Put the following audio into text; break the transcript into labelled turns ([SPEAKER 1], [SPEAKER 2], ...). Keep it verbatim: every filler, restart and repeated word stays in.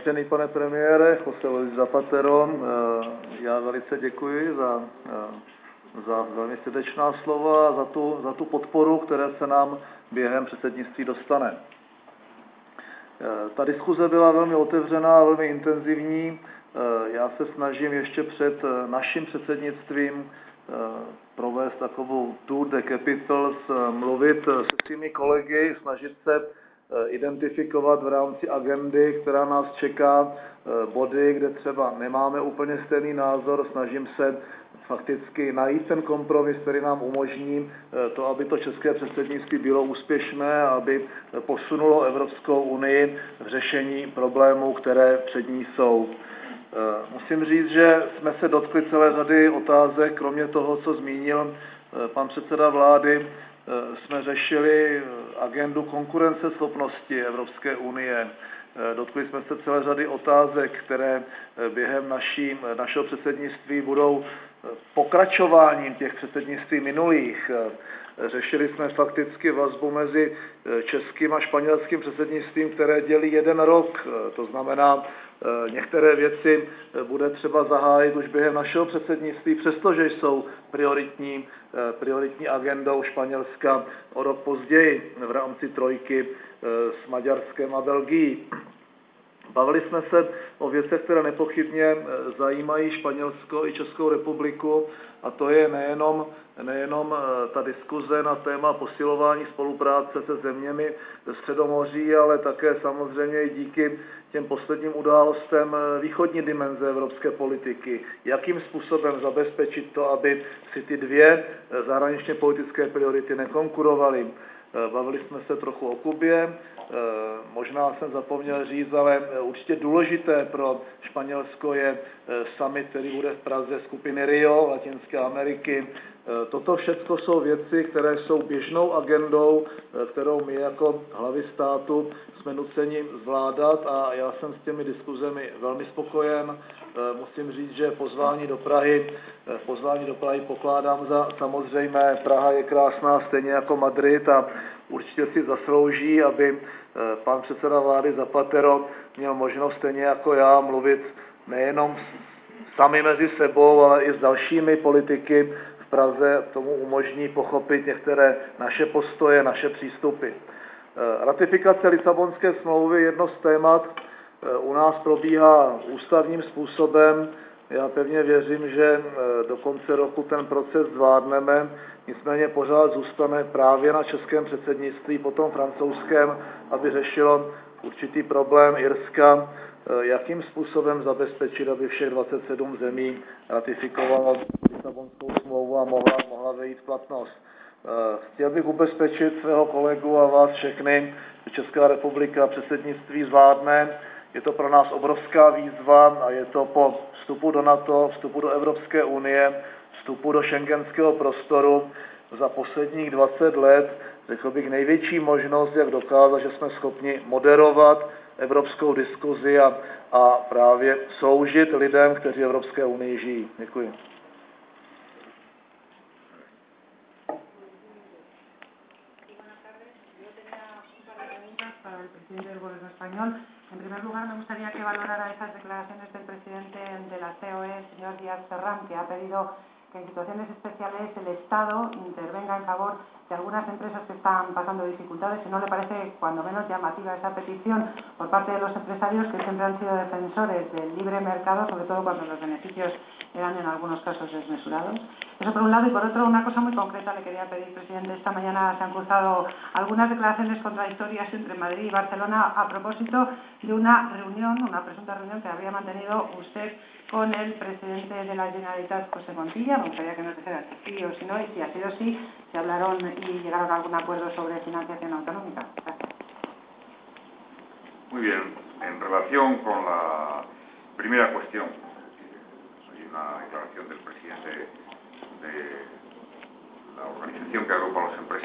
[SPEAKER 1] Vážený pane premiére José Luis Zapatero, já velice děkuji za, za velmi srdečná slova a za tu, za tu podporu, které se nám během předsednictví dostane. Ta diskuze byla velmi otevřená, velmi intenzivní. Já se snažím ještě před naším předsednictvím provést takovou tour de capitals, mluvit se svými kolegy, snažit se identifikovat v rámci agendy, která nás čeká, body, kde třeba nemáme úplně stejný názor. Snažím se fakticky najít ten kompromis, který nám umožní to, aby to české předsednictví bylo úspěšné, aby posunulo Evropskou unii v řešení problémů, které před ní jsou. Musím říct, že jsme se dotkli celé řady otázek, kromě toho, co zmínil pan předseda vlády. Jsme řešili agendu konkurenceschopnosti Evropské unie. Dotkli jsme se celé řady otázek, které během naší, našeho předsednictví budou pokračováním těch předsednictví minulých. Řešili jsme fakticky vazbu mezi českým a španělským předsednictvím, které dělí jeden rok. To znamená, některé věci bude třeba zahájit už během našeho předsednictví, přestože jsou prioritní, prioritní agendou Španělska o rok později v rámci trojky s Maďarskem a Belgií. Bavili jsme se o věcech, které nepochybně zajímají Španělsko i Českou republiku, a to je nejenom, nejenom ta diskuze na téma posilování spolupráce se zeměmi Středomoří, ale také samozřejmě i díky těm posledním událostem východní dimenze evropské politiky. Jakým způsobem zabezpečit to, aby si ty dvě zahraničně politické priority nekonkurovaly. Bavili jsme se trochu o Kubě, možná jsem zapomněl říct, ale určitě důležité pro Španělsko je summit, který bude v Praze skupiny Rio, Latinské Ameriky. Toto všechno jsou věci, které jsou běžnou agendou, kterou my jako hlavy státu jsme nuceni zvládat, a já jsem s těmi diskuzemi velmi spokojen. Musím říct, že pozvání do Prahy, pozvání do Prahy pokládám za samozřejmé. Praha je krásná, stejně jako Madrid, a určitě si zaslouží, aby pan předseda vlády Zapatero měl možnost stejně jako já mluvit nejenom sami mezi sebou, ale i s dalšími politiky v Praze. Tomu umožní pochopit některé naše postoje, naše přístupy. Ratifikace Lisabonské smlouvy je jedno z témat. U nás probíhá ústavním způsobem. Já pevně věřím, že do konce roku ten proces zvládneme, nicméně pořád zůstane právě na českém předsednictví, potom francouzském, aby řešilo určitý problém Irska, jakým způsobem zabezpečit, aby všech dvacet sedm zemí ratifikovalo Lisabonskou smlouvu a mohla, mohla vejít v platnost. Chtěl bych ubezpečit svého kolegu a vás všechny, že Česká republika předsednictví zvládne. Je to pro nás obrovská výzva a je to po vstupu do NATO, vstupu do Evropské unie, vstupu do schengenského prostoru za posledních dvacet let, řekl bych, největší možnost, jak dokázat, že jsme schopni moderovat evropskou diskuzi a, a právě sloužit lidem, kteří v Evropské unii žijí. Děkuji.
[SPEAKER 2] Para el presidente del Gobierno español. En primer lugar, me gustaría que valorara esas declaraciones del presidente de la C O E, señor Díaz Ferrán, que ha pedido que en situaciones especiales el Estado intervenga en favor de algunas empresas que están pasando dificultades. Si no le parece cuando menos llamativa esa petición por parte de los empresarios, que siempre han sido defensores del libre mercado, sobre todo cuando los beneficios eran en algunos casos desmesurados. Eso por un lado, y por otro, una cosa muy concreta le quería pedir, presidente. Esta mañana se han cruzado algunas declaraciones contradictorias entre Madrid y Barcelona a propósito de una reunión, una presunta reunión que habría mantenido usted con el presidente de la Generalitat, José Montilla. Me gustaría que nos dijera si sí o si no, y si ha sido sí, si hablaron y llegaron a algún acuerdo sobre financiación autonómica. Gracias.
[SPEAKER 3] Muy bien. En relación con la primera cuestión, hay una declaración del presidente de la organización que agrupa a los empresarios